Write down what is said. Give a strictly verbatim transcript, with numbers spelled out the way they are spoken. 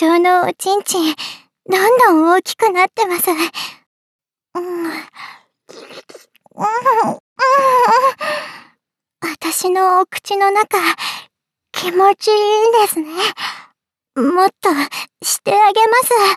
長のおちんちん、どんどん大きくなってます。うん。うん。うん。私のお口の中、気持ちいいんですね。もっとしてあげます。